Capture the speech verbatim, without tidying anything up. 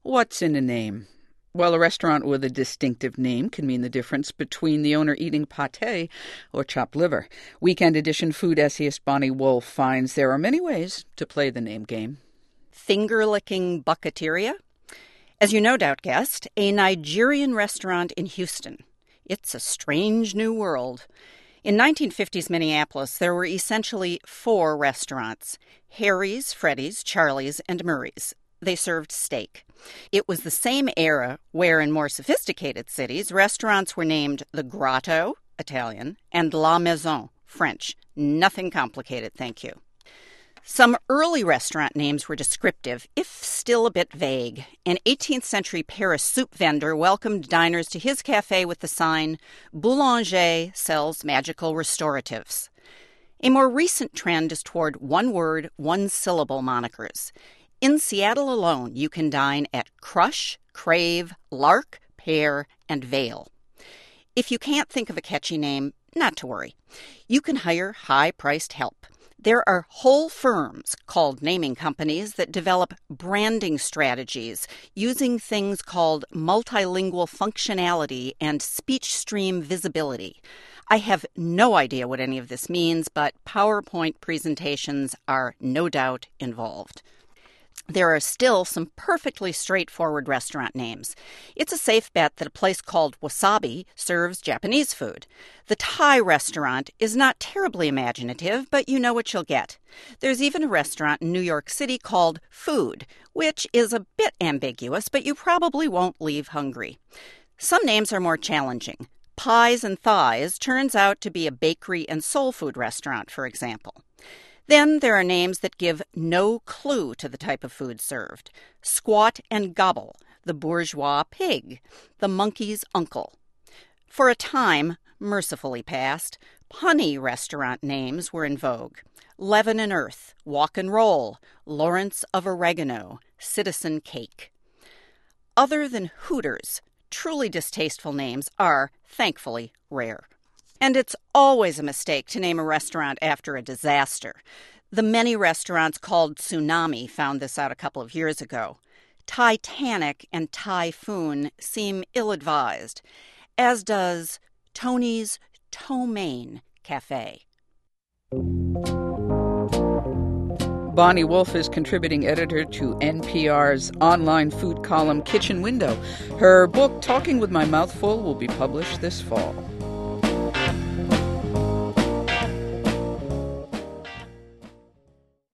What's in a name? Well, a restaurant with a distinctive name can mean the difference between the owner eating pâté or chopped liver. Weekend edition food essayist Bonnie Wolf finds there are many ways to play the name game. Finger-licking bucketeria? As you no doubt guessed, a Nigerian restaurant in Houston. It's a strange new world. In nineteen fifties Minneapolis, there were essentially four restaurants: Harry's, Freddy's, Charlie's, and Murray's. They served steak. It was the same era where, in more sophisticated cities, restaurants were named the Grotto, Italian, and La Maison, French. Nothing complicated, thank you. Some early restaurant names were descriptive, if still a bit vague. An eighteenth century Paris soup vendor welcomed diners to his cafe with the sign, "Boulanger sells magical restoratives." A more recent trend is toward one-word, one-syllable monikers. In Seattle alone, you can dine at Crush, Crave, Lark, Pear, and Vale. If you can't think of a catchy name, not to worry. You can hire high-priced help. There are whole firms called naming companies that develop branding strategies using things called multilingual functionality and speech stream visibility. I have no idea what any of this means, but PowerPoint presentations are no doubt involved. There are still some perfectly straightforward restaurant names. It's a safe bet that a place called Wasabi serves Japanese food. The Thai restaurant is not terribly imaginative, but you know what you'll get. There's even a restaurant in New York City called Food, which is a bit ambiguous, but you probably won't leave hungry. Some names are more challenging. Pies and Thighs turns out to be a bakery and soul food restaurant, for example. Then there are names that give no clue to the type of food served. Squat and Gobble, the bourgeois pig, the monkey's uncle. For a time, mercifully past, punny restaurant names were in vogue. Leaven and Earth, Walk and Roll, Lawrence of Oregano, Citizen Cake. Other than Hooters, truly distasteful names are, thankfully, rare. And it's always a mistake to name a restaurant after a disaster. The many restaurants called Tsunami found this out a couple of years ago. Titanic and Typhoon seem ill-advised, as does Tony's Ptomaine Cafe. Bonnie Wolf is contributing editor to N P R's online food column Kitchen Window. Her book, Talking with My Mouth Full, will be published this fall.